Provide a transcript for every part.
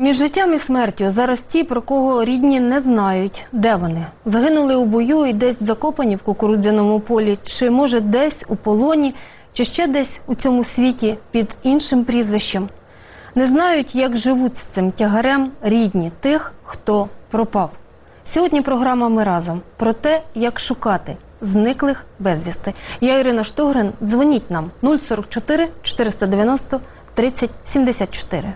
Між життям і смертю зараз ті, про кого рідні не знають, де вони. Загинули у бою і десь закопані в кукурудзяному полі, чи може десь у полоні, чи ще десь у цьому світі під іншим прізвищем. Не знають, як живуть з цим тягарем рідні тих, хто пропав. Сьогодні програма «Ми разом» про те, як шукати зниклих безвісти. Я Ірина Штогрин. Дзвоніть нам 044 490 30 74.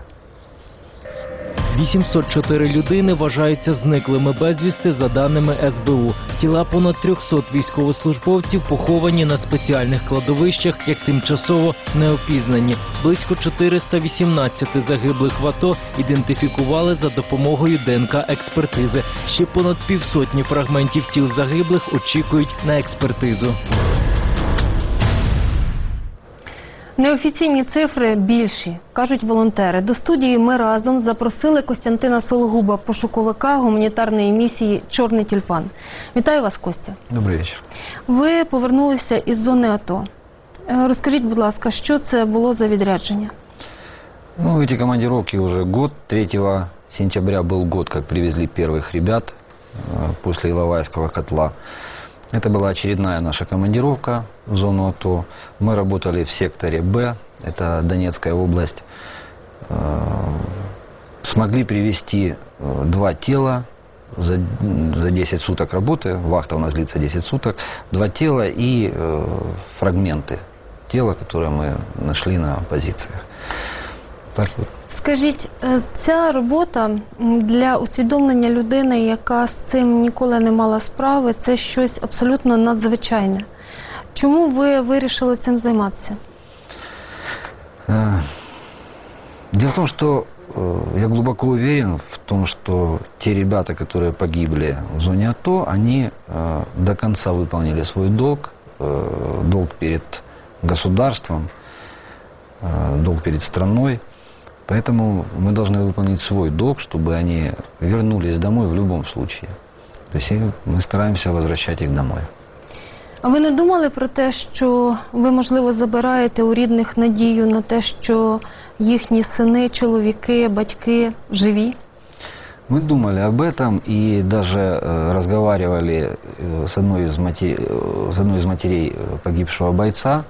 804 людини вважаються зниклими безвісти за даними СБУ. Тіла понад 300 військовослужбовців поховані на спеціальних кладовищах як тимчасово неопізнані. Близько 418 загиблих в АТО ідентифікували за допомогою ДНК-експертизи. Ще понад півсотні фрагментів тіл загиблих очікують на експертизу. Неофіційні цифри більші, кажуть волонтери. До студії «Ми разом» запросили Костянтина Сологуба, пошуковика гуманітарної місії «Чорний тюльпан». Вітаю вас, Костя. Добрий вечір. Ви повернулися із зони АТО. Розкажіть, будь ласка, що це було за відрядження? Ну, эти командировки уже год. 3 сентября был год, как привезли первых ребят после Иловайского котла. Это была очередная наша командировка в зону АТО. Мы работали в секторе Б, это Донецкая область. Смогли привезти 2 тела за 10 суток работы. Вахта у нас длится 10 суток. 2 тела и фрагменты тела, которые мы нашли на позициях. Так вот. Скажіть, ця робота для усвідомлення людини, яка з цим ніколи не мала справи, це щось абсолютно надзвичайне. Чому ви вирішили цим займатися? Дело в том, что я глубоко уверен в том, что те ребята, которые погибли в зоне АТО, они до конца выполнили свой долг, долг перед государством, долг перед страной. Поэтому мы должны выполнить свой долг, чтобы они вернулись домой в любом случае. То есть мы стараемся возвращать их домой. А ви не думали про те, що ви, можливо, забираєте у рідних надію на те, що їхні сини, чоловіки, батьки живі? Мы думали об этом и даже разговаривали с одной из матерей погибшего бойца,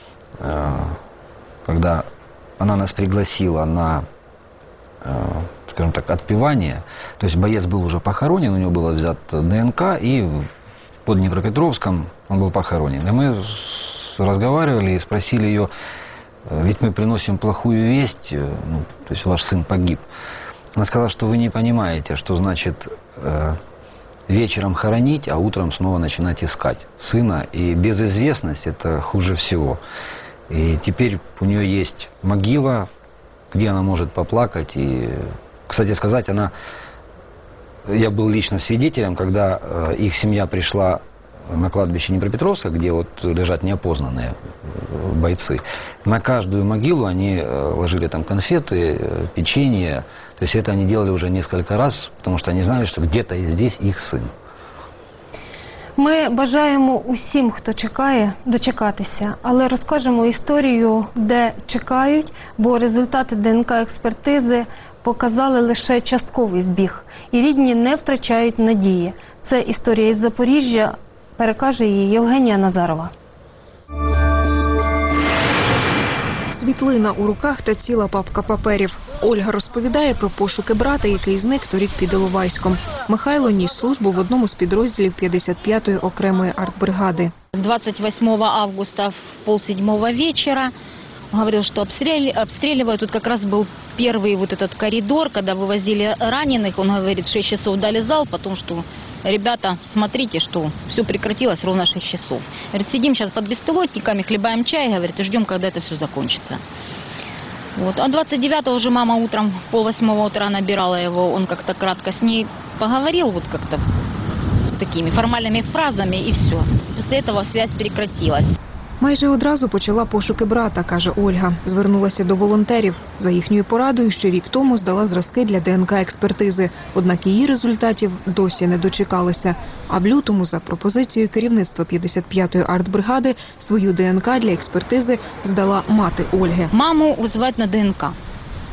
когда она нас пригласила на, скажем так, отпевание. То есть боец был уже похоронен, у него было взято ДНК, и под Днепропетровском он был похоронен. И мы разговаривали и спросили ее, ведь мы приносим плохую весть, то есть ваш сын погиб. Она сказала, что вы не понимаете, что значит вечером хоронить, а утром снова начинать искать сына. И безызвестность – это хуже всего. И теперь у нее есть могила, где она может поплакать. И, кстати сказать, я был лично свидетелем, когда их семья пришла на кладбище Днепропетровска, где вот лежат неопознанные бойцы. На каждую могилу они ложили там конфеты, печенье. То есть это они делали уже несколько раз, потому что они знали, что где-то здесь их сын. Ми бажаємо усім, хто чекає, дочекатися, але розкажемо історію, де чекають, бо результати ДНК-експертизи показали лише частковий збіг. І рідні не втрачають надії. Це історія із Запоріжжя, перекаже її Євгенія Назарова. Світлина у руках та ціла папка паперів. Ольга розповідає про пошуки брата, який зник торік під Іловайськом. Михайло ніс службу в одному з підрозділів 55-ї окремої артбригади. 28 августа в 6:30 вечера говорил, что обстреливают. Тут как раз был первый вот этот коридор, когда вывозили раненых. Он говорит, 6 часов дали залп, потом что... Ребята, смотрите, что все прекратилось ровно 6 часов. Говорит, сидим сейчас под беспилотниками, хлебаем чай, говорит, и ждем, когда это все закончится. Вот. А 29-го уже мама утром в 7:30 утра набирала его, он как-то кратко с ней поговорил, вот как-то такими формальными фразами, и все. После этого связь прекратилась. Майже одразу почала пошуки брата, каже Ольга. Звернулася до волонтерів. За їхньою порадою, що рік тому здала зразки для ДНК-експертизи. Однак її результатів досі не дочекалася. А в лютому, за пропозицією керівництва 55-ї артбригади, свою ДНК для експертизи здала мати Ольги. Маму вызывают на ДНК.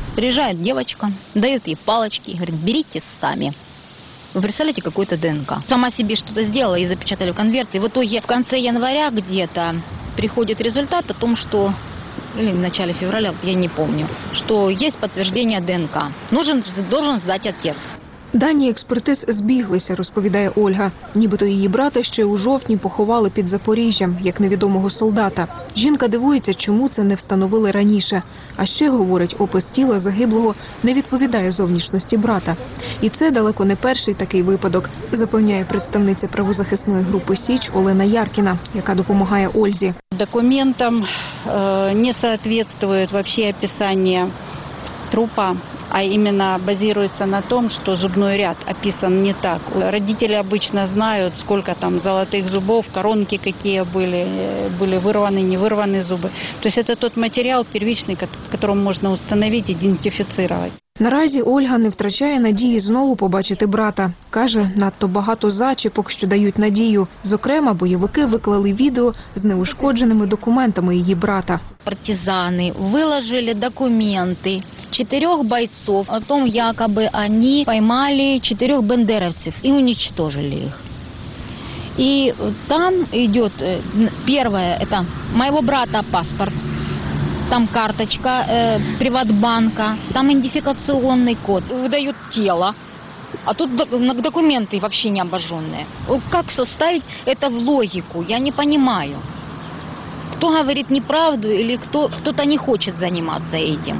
Приезжает девочка, дает ей палочки и говорит, берите сами. Вы представляете, какой-то ДНК. Сама себе что-то сделала и запечатали в конверт. И в итоге в конце января где-то приходит результат о том, что, или в начале февраля, вот я не помню, что есть подтверждение ДНК. Должен сдать отец. Дані експертиз збіглися, розповідає Ольга. Нібито її брата ще у жовтні поховали під Запоріжжям, як невідомого солдата. Жінка дивується, чому це не встановили раніше. А ще, говорить, опис тіла загиблого не відповідає зовнішності брата. І це далеко не перший такий випадок, запевняє представниця правозахисної групи «Січ» Олена Яркіна, яка допомагає Ользі. Документам не соответствует вообще описание трупа, а именно базируется на том, что зубной ряд описан не так. Родители обычно знают, сколько там золотых зубов, коронки какие были вырваны, не вырваны зубы. То есть это тот материал первичный, которым можно установить, идентифицировать. Наразі Ольга не втрачає надії знову побачити брата. Каже, надто багато зачіпок, що дають надію. Зокрема, бойовики виклали відео з неушкодженими документами її брата. Партизаны выложили документы 4 бойцов о том, якобы они поймали 4 бендеровцев и уничтожили их. И там идет первое, это моего брата паспорт, там карточка Приватбанка, там идентификационный код, выдают тело, а тут документы вообще не обожженные. Как составить это в логику, я не понимаю. Кто говорит неправду или кто-то не хочет заниматься этим.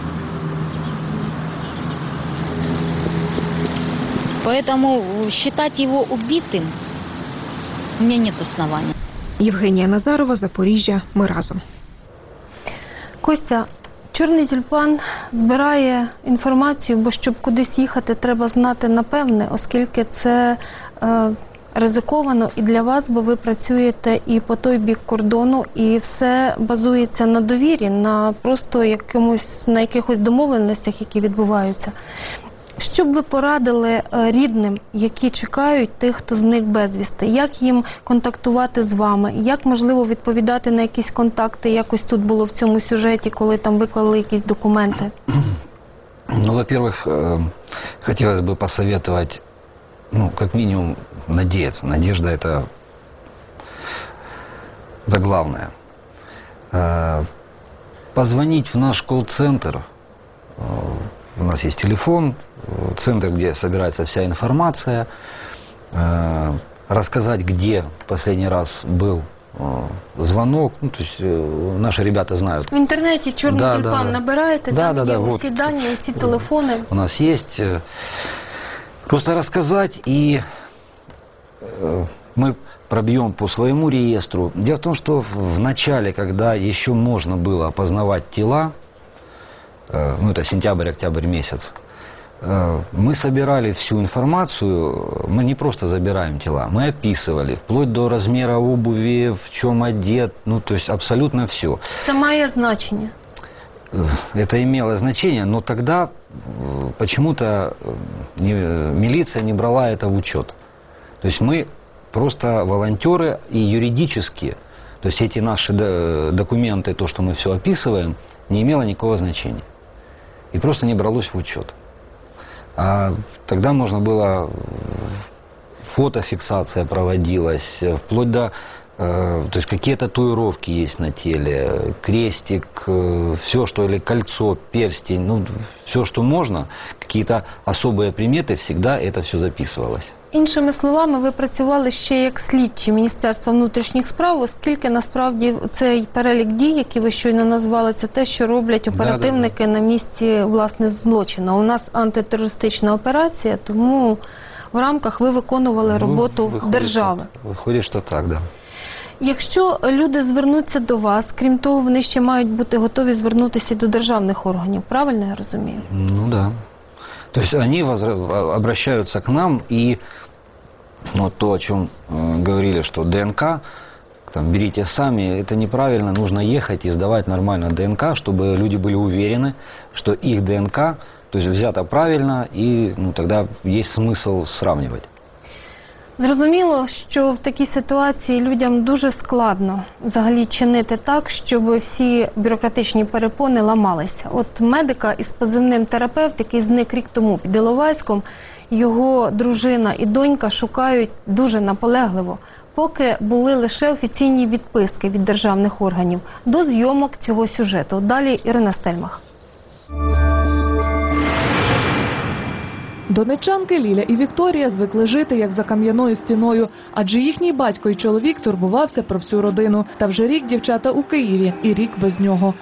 Поэтому считать его убитым у меня нет оснований. Євгенія Назарова, Запоріжжя. Ми разом. Костя, Чорний тюльпан збирає інформацію, бо щоб кудись їхати, треба знати напевне, оскільки це ризиковано і для вас, бо ви працюєте і по той бік кордону, і все базується на довірі, на просто на якихось домовленостях, які відбуваються. Що б ви порадили рідним, які чекають тих, хто зник безвісти? Як їм контактувати з вами? Як, можливо, відповідати на якісь контакти? Якось тут було в цьому сюжеті, коли там виклали якісь документи? Ну, во-первых, хотелось бы посоветовать, как минимум, надеяться. Надежда – это главное. Позвонить в наш колл-центр. У нас есть телефон, центр, где собирается вся информация, рассказать, где в последний раз был звонок. То есть наши ребята знают. В интернете «Чорний тюльпан» набираете, там є усі дані, усі телефони. У нас есть. Просто рассказать, и мы пробьем по своему реестру. Дело в том, что в начале, когда еще можно было опознавать тела, это сентябрь-октябрь месяц, мы собирали всю информацию, мы не просто забираем тела, мы описывали, вплоть до размера обуви, в чем одет, то есть абсолютно все. Це має значення? Это имело значение, но тогда почему-то милиция не брала это в учет. То есть мы просто волонтеры и юридически, то есть эти наши документы, то, что мы все описываем, не имело никакого значения. И просто не бралось в учет. А тогда можно было, фотофиксация проводилась, вплоть до, то есть какие татуировки есть на теле, крестик, все, что, или кольцо, перстень, все, что можно, какие-то особые приметы, всегда это все записывалось. Іншими словами, ви працювали ще як слідчі Міністерства внутрішніх справ, оскільки насправді цей перелік дій, які ви щойно назвали, це те, що роблять оперативники на місці, власне, злочину. У нас антитерористична операція, тому в рамках ви виконували роботу держави. Виходить, що так, да. Якщо люди звернуться до вас, крім того, вони ще мають бути готові звернутися до державних органів, правильно я розумію? Ну да. То есть они обращаются к нам, и то, о чем говорили, что ДНК, берите сами, это неправильно, нужно ехать и сдавать нормально ДНК, чтобы люди были уверены, что их ДНК, то есть взято правильно, и тогда есть смысл сравнивать. Зрозуміло, що в такій ситуації людям дуже складно взагалі чинити так, щоб всі бюрократичні перепони ламалися. От медика із позивним терапевт, який зник рік тому під Іловайськом, його дружина і донька шукають дуже наполегливо, поки були лише офіційні відписки від державних органів до зйомок цього сюжету. Далі Ірина Стельмах. Донеччанки Ліля і Вікторія звикли жити як за кам'яною стіною, адже їхній батько і чоловік турбувався про всю родину. Та вже рік дівчата у Києві і рік без нього.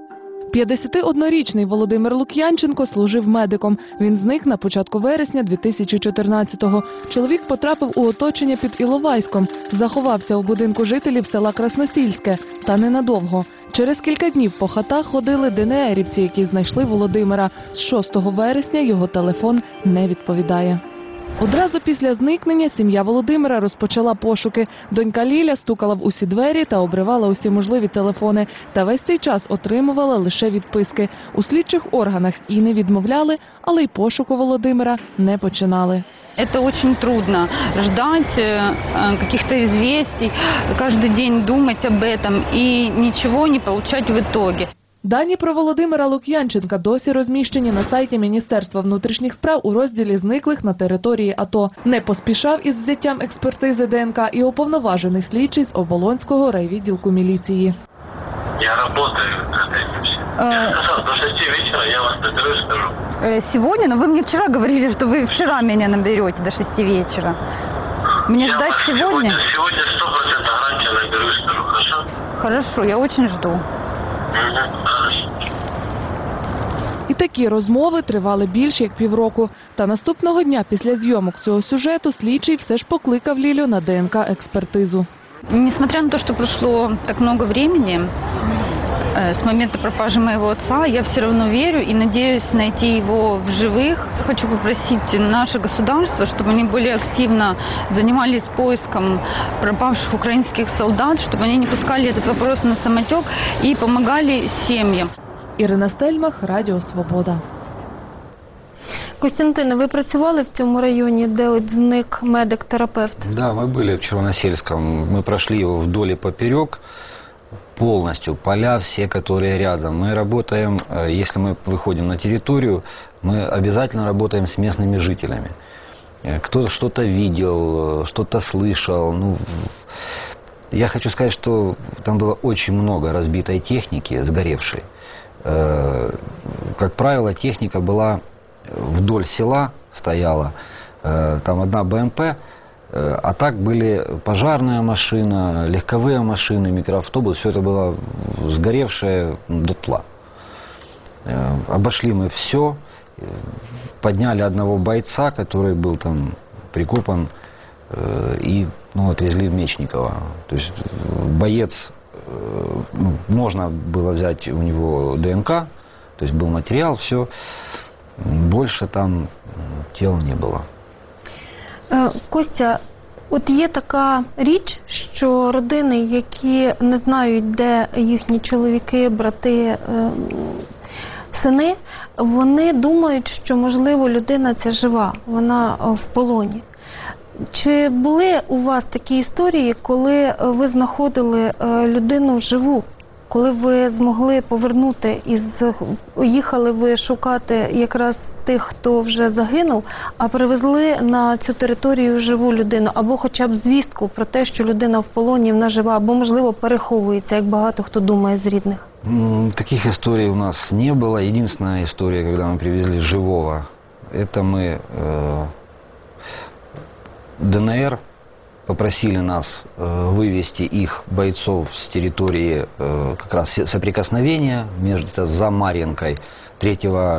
51-річний Володимир Лук'янченко служив медиком. Він зник на початку вересня 2014-го. Чоловік потрапив у оточення під Іловайськом, заховався у будинку жителів села Красносільське. Та ненадовго. Через кілька днів по хатах ходили ДНРівці, які знайшли Володимира. З 6 вересня його телефон не відповідає. Одразу після зникнення сім'я Володимира розпочала пошуки. Донька Ліля стукала в усі двері та обривала усі можливі телефони. Та весь цей час отримувала лише відписки. У слідчих органах і не відмовляли, але й пошуку Володимира не починали. Это очень трудно ждать каких-то известий, каждый день думать об этом и ничего не получать в итоге. Дані про Володимира Лук'янченка досі розміщені на сайті Міністерства внутрішніх справ у розділі «Зниклих на території АТО». Не поспішав із взяттям експертизи ДНК і уповноважений слідчий з Оболонського райвідділку міліції. Я работаю над этим. Я сказал, до 6 вечера я вас наберу и скажу. Сегодня? Но вы мне вчера говорили, что вы вчера меня наберете до 6 вечера. Мне Я ждать вас сегодня? Сегодня 100% гарантия наберу и скажу, хорошо? Хорошо, я очень жду. Хорошо. І такі розмови тривали більш як півроку. Та наступного дня після зйомок цього сюжету слідчий все ж покликав Лілю на ДНК-експертизу. Несмотря на то, что прошло так много времени с момента пропажи моего отца, я все равно верю и надеюсь найти его в живых. Хочу попросить наше государство, чтобы они более активно занимались поиском пропавших украинских солдат, чтобы они не пускали этот вопрос на самотек и помогали семьям. Ірина Стельмах, Радіо Свобода. Костянтине, ви працювали в цьому районі, де от зник медик-терапевт? Да, мы были в Червоносельском. Мы прошли его вдоль и поперек. Полностью поля все, которые рядом. Мы работаем, если мы выходим на территорию, мы обязательно работаем с местными жителями. Кто что-то видел, что-то слышал. Ну, я хочу сказать, что там было очень много разбитой техники, сгоревшей. Как правило, техника была вдоль села, стояла. Там одна БМП. А так были пожарная машина, легковые машины, микроавтобус. Все это было сгоревшее дотла. Обошли мы все. Подняли одного бойца, который был там прикопан, и отвезли в Мечниково. То есть боец, можно было взять у него ДНК, то есть был материал, все. Больше там тела не было. Костя, от є така річ, що родини, які не знають, де їхні чоловіки, брати, сини, вони думають, що, можливо, людина ця жива, вона в полоні. Чи були у вас такі історії, коли ви знаходили людину живу? Коли ви змогли повернути їхали ви шукати якраз тих, хто вже загинув, а привезли на цю територію живу людину, або хоча б звістку про те, що людина в полоні, вона жива, або, можливо, переховується, як багато хто думає з рідних? Таких историй у нас не было. Единственная история, когда мы привезли живого, это мы ДНР попросили нас вывести их бойцов с территории как раз соприкосновения между Замарьинкой. 3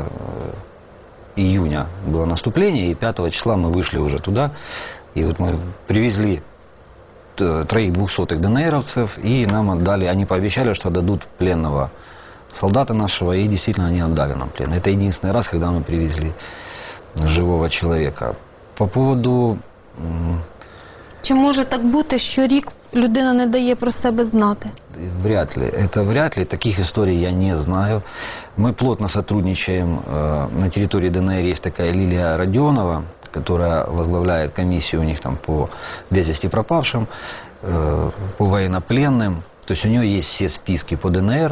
июня было наступление, и 5 числа мы вышли уже туда. И вот мы привезли 3 200-х ДНРовцев, и нам отдали, они пообещали, что дадут пленного солдата нашего, и действительно они отдали нам плен. Это единственный раз, когда мы привезли живого человека. По поводу... Чи може так бути, що рік людина не дає про себе знати? Вряд ли. Это вряд ли. Таких историй я не знаю. Мы плотно сотрудничаем. На территории ДНР есть такая Лилия Родионова. которая возглавляет комиссию у них там по без вести пропавшим, по военнопленным. То есть у нее есть все списки по ДНР.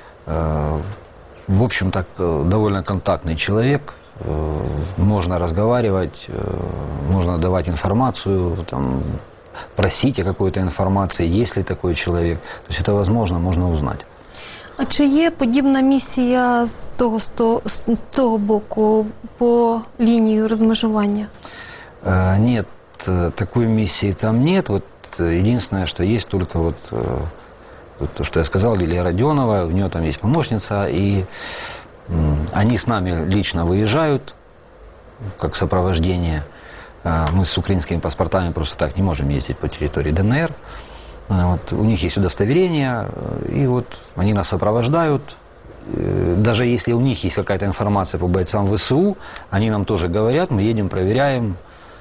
В общем, так довольно контактный человек. Можно разговаривать, можно давать информацию, там, просить о какой-то информации, есть ли такой человек. То есть это возможно, можно узнать. А чи є подібна місія з того боку по лінію розмежування? Нет, такой миссии там нет. Вот единственное, что есть только вот то, что я сказал, Лилия Родионова, у нее там есть помощница, и они с нами лично выезжают, как сопровождение. Мы с украинскими паспортами просто так не можем ездить по территории ДНР. Вот, у них есть удостоверение, и вот они нас сопровождают. Даже если у них есть какая-то информация по бойцам ВСУ, они нам тоже говорят, мы едем, проверяем.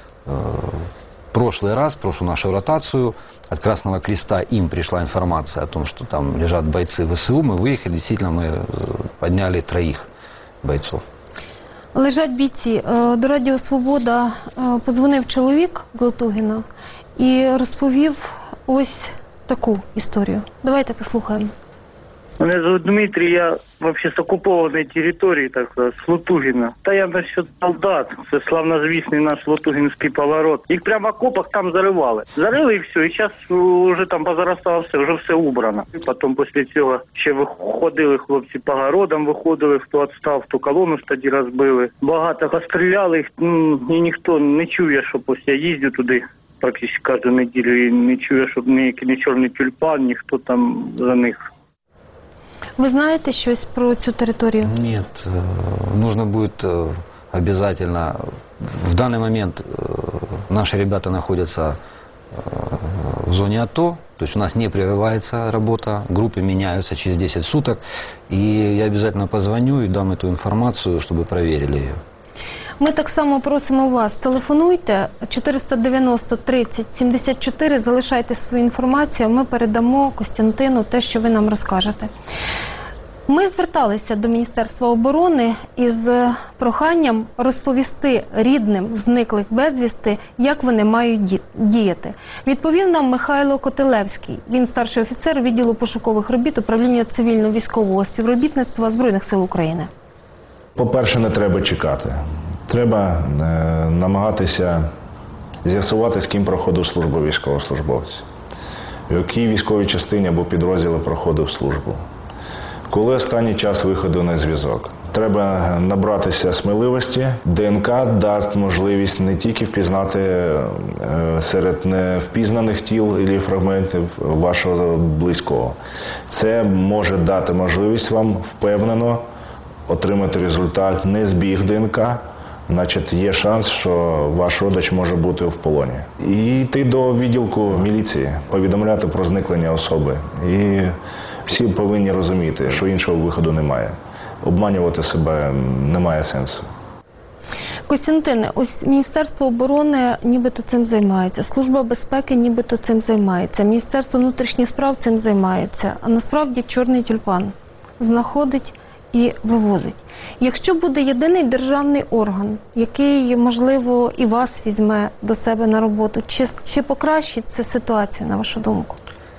Прошлый раз, прошлую нашу ротацию, от Красного Креста им пришла информация о том, что там лежат бойцы ВСУ. Мы выехали, действительно, мы подняли 3 бойцов. Лежать бійці. До Радіо Свобода подзвонив чоловік з Лотугіна і розповів ось таку історію. Давайте послухаємо. Меня зовут Дмитрий, я вообще с оккупованной территории, так сказать, с Лотугина. Та я насчет солдат, це славнозвісний наш Лотугинский поворот. Їх прямо в окопах там зарывали. Зарыли і все, і зараз вже там позаростало все, вже все убрано. Потім після цього ще виходили хлопці по городам, виходили, хто відстав, хто колону ж тоді розбили. Багато постріляли їх, і ніхто не чує, що ось я їздю туди практично кожну неділю, і не чує, щоб ні чорний тюльпан, ніхто там за них. Ви знаєте щось про цю територію? Нет, нужно будет обязательно. В данный момент наши ребята находятся в зоне АТО, то есть у нас не прерывается работа, группы меняются через 10 суток, и я обязательно позвоню и дам эту информацию, чтобы проверили ее. Ми так само просимо вас, телефонуйте 490 30 74, залишайте свою інформацію, ми передамо Костянтину те, що ви нам розкажете. Ми зверталися до Міністерства оборони із проханням розповісти рідним зниклих безвісти, як вони мають діяти. Відповів нам Михайло Котелевський. Він старший офіцер відділу пошукових робіт управління цивільно-військового співробітництва Збройних сил України. По-перше, не треба чекати. Треба намагатися з'ясувати, з ким проходив службу військовослужбовця, в якій військовій частині або підрозділі проходив службу, коли останній час виходу на зв'язок. Треба набратися сміливості. ДНК дасть можливість не тільки впізнати серед невпізнаних тіл і фрагментів вашого близького. Це може дати можливість вам впевнено отримати результат не збіг ДНК, значить є шанс, що ваш родич може бути в полоні. І йти до відділку міліції, повідомляти про зникнення особи. І всі повинні розуміти, що іншого виходу немає. Обманювати себе немає сенсу. Костянтине, ось Міністерство оборони нібито цим займається, Служба безпеки нібито цим займається, Міністерство внутрішніх справ цим займається, а насправді чорний тюльпан знаходить і вивозить. Якщо буде єдиний державний орган, який, можливо, і вас візьме до себе на роботу, чи покращить це ситуацію, на вашу думку?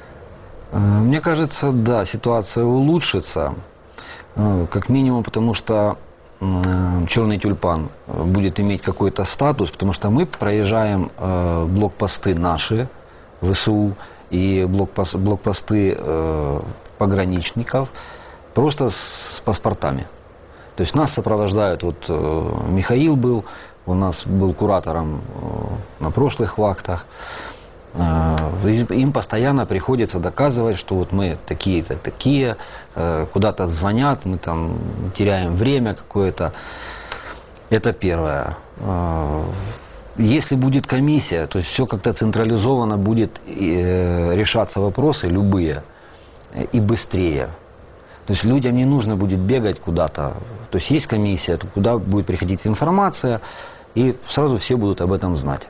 Мне кажется, да, ситуация улучшится, как минимум, потому что черный тюльпан будет иметь какой-то статус, потому что мы проезжаем блокпосты наши, ВСУ, и блокпосты пограничников, просто с паспортами. То есть нас сопровождают, вот Михаил был, у нас был куратором на прошлых вахтах. Им постоянно приходится доказывать, что вот мы такие-то, такие, куда-то звонят, мы там теряем время какое-то. Это первое. Если будет комиссия, то есть все как-то централизованно будет решаться вопросы любые и быстрее. То есть людям не нужно будет бегать куда-то. То есть есть комиссия, куда будет приходить информация, и сразу все будут об этом знать.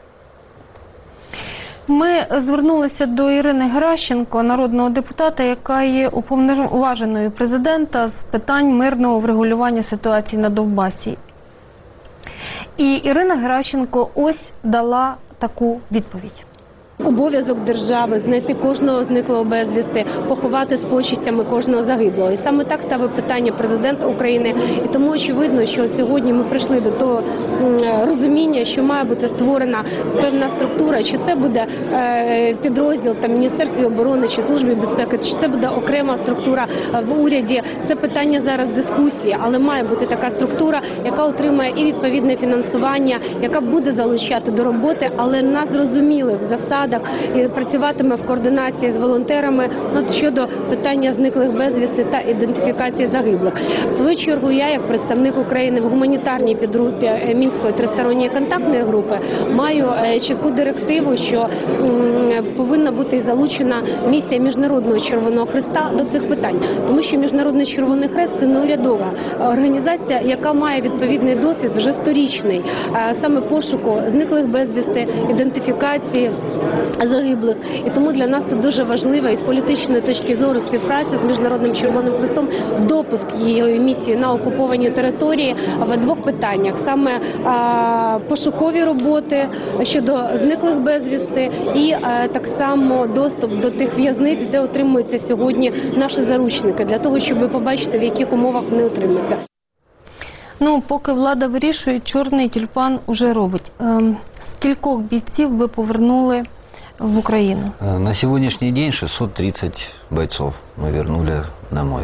Ми звернулися до Ірини Геращенко, народного депутата, яка є уповноваженою президента з питань мирного врегулювання ситуації на Донбасі. І Ірина Геращенко ось дала таку відповідь. Обов'язок держави знайти кожного зниклого безвісти, поховати з почестями кожного загиблого. І саме так ставив питання президент України. І тому очевидно, що сьогодні ми прийшли до того розуміння, що має бути створена певна структура, чи це буде підрозділ там Міністерстві оборони, чи Службі безпеки, чи це буде окрема структура в уряді. Це питання зараз дискусії, але має бути така структура, яка отримає і відповідне фінансування, яка буде залучати до роботи, але на зрозумілих засадах, і працюватиме в координації з волонтерами щодо питання зниклих безвісти та ідентифікації загиблих. В свою чергу я, як представник України в гуманітарній підгрупі Мінської тристоронньої контактної групи, маю чітку директиву, що повинна бути залучена місія Міжнародного Червоного Хреста до цих питань. Тому що Міжнародний Червоний Хрест – це неурядова організація, яка має відповідний досвід вже сторічний, саме пошуку зниклих безвісти, ідентифікації загиблих. І тому для нас тут дуже важлива і з політичної точки зору співпраця з Міжнародним Червоним Хрестом, допуск її місії на окуповані території в двох питаннях. Саме пошукові роботи щодо зниклих безвісти і так само доступ до тих в'язниць, де отримуються сьогодні наші заручники, для того, щоб побачити, в яких умовах вони отримуються. Ну, поки влада вирішує, чорний тюльпан уже робить. Скількох бійців ви повернули в Україну? На сегодняшний день 630 бойцов мы вернули домой.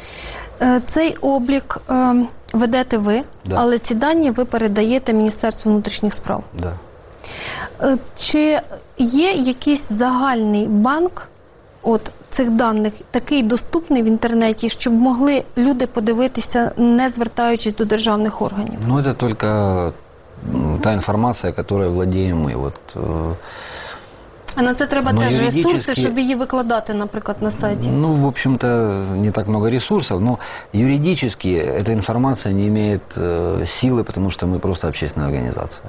Цей облік ведете ви, Да. але ці дані ви передаєте Міністерству внутрішніх справ. Да. Чи є якийсь загальний банк цих даних, такий доступний в інтернеті, щоб могли люди подивитися, не звертаючись до державних органів? Ну, это только та информация, которой владеем мы. А на це треба Но теж юридически- ресурси, щоб її викладати, наприклад, на сайті? Ну, в общем-то, не так много ресурсов, но юридически эта информация не имеет силы, потому что мы просто общественная организация.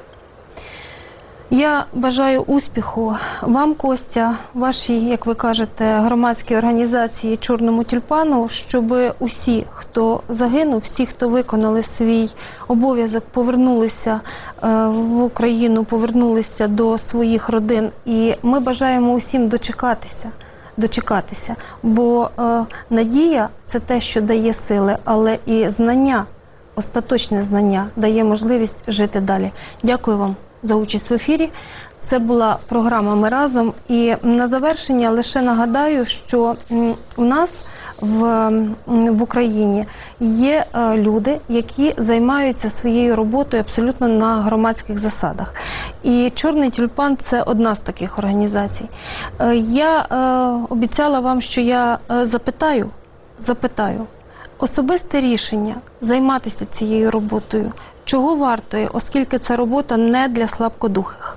Я бажаю успіху вам, Костя, вашій, як ви кажете, громадській організації «Чорному тюльпану», щоб усі, хто загинув, всі, хто виконали свій обов'язок, повернулися в Україну, повернулися до своїх родин. І ми бажаємо усім дочекатися, бо надія – це те, що дає сили, але і знання, остаточне знання, дає можливість жити далі. Дякую вам за участь в ефірі. Це була програма «Ми разом». І на завершення лише нагадаю, що у нас в Україні є люди, які займаються своєю роботою абсолютно на громадських засадах. І «Чорний тюльпан» – це одна з таких організацій. Я обіцяла вам, що я запитаю. Особисте рішення займатися цією роботою чого вартує, оскільки ця робота не для слабкодухих?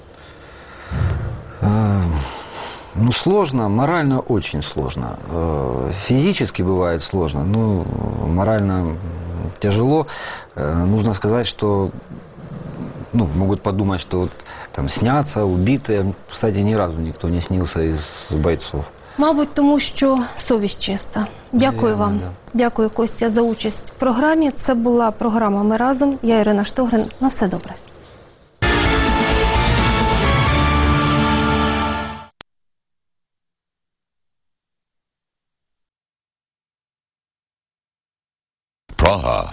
Ну, сложно, морально очень сложно. Физически бывает сложно, но морально тяжело. Нужно сказать, что могут подумать, что там снятся, убитые. Кстати, ни разу никто не снился из бойцов. Мабуть, тому що совість чиста. Дякую вам. Дякую, Костя, за участь в програмі. Це була програма «Ми разом». Я Ірина Штогрин. На все добре. Praha.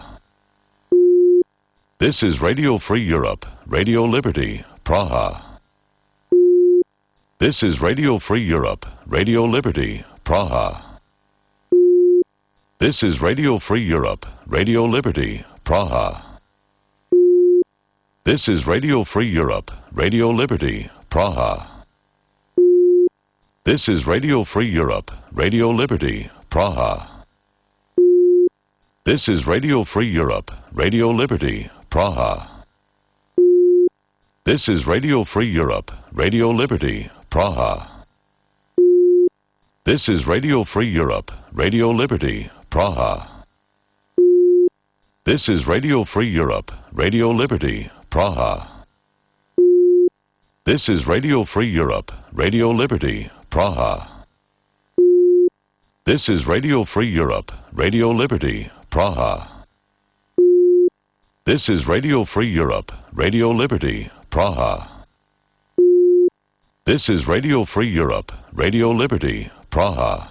This is Radio Free Europe, Radio Liberty, Praha. This is Radio Free Europe, Radio Liberty, Praha. This is Radio Free Europe, Radio Liberty, Praha. This is Radio Free Europe, Radio Liberty, Praha. This is Radio Free Europe, Radio Liberty, Praha. This is Radio Free Europe, Radio Liberty, Praha. This is Radio Free Europe, Radio Liberty, Praha. This is Radio Free Europe, Radio Liberty, Praha. This is Radio Free Europe, Radio Liberty, Praha. This is Radio Free Europe, Radio Liberty, Praha. This is Radio Free Europe, Radio Liberty, Praha. This is Radio Free Europe, Radio Liberty, Praha. This is Radio Free Europe, Radio Liberty, Praha.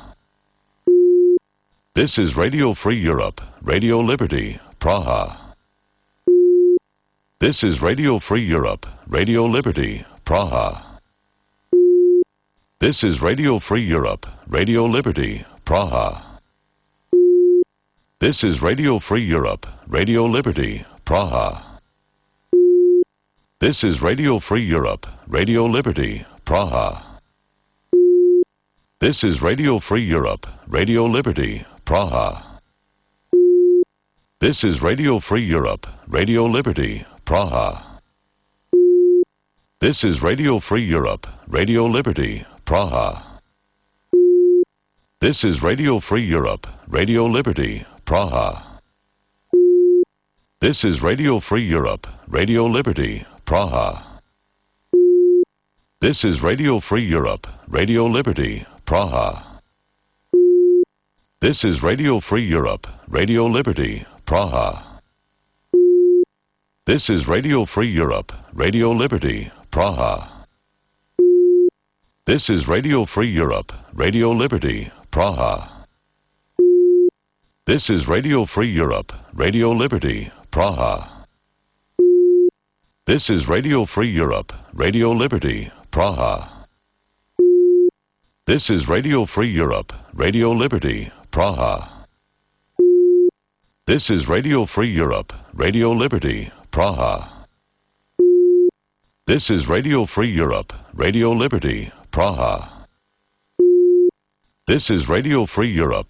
This is Radio Free Europe, Radio Liberty, Praha. This is Radio Free Europe, Radio Liberty, Praha. This is Radio Free Europe, Radio Liberty, Praha. This is Radio Free Europe, Radio Liberty, Praha. This is Radio Free Europe, Radio Liberty, Praha. This is Radio Free Europe, Radio Liberty, Praha. This is Radio Free Europe, Radio Liberty, Praha. This is Radio Free Europe, Radio Liberty, Praha. This is Radio Free Europe, Radio Liberty, Praha. This is Radio Free Europe, Radio Liberty, Praha. This is Radio Free Europe, Radio Liberty, Praha. This is Radio Free Europe, Radio Liberty, Praha. This is Radio Free Europe, Radio Liberty, Praha. This is Radio Free Europe, Radio Liberty, Praha. This is Radio Free Europe, Radio Liberty, Praha. This is Radio Free Europe, Radio Liberty, Praha. This is Radio Free Europe, Radio Liberty, Praha. This is Radio Free Europe, Radio Liberty, Praha. This is Radio Free Europe, Radio Liberty, Praha. This is Radio Free Europe,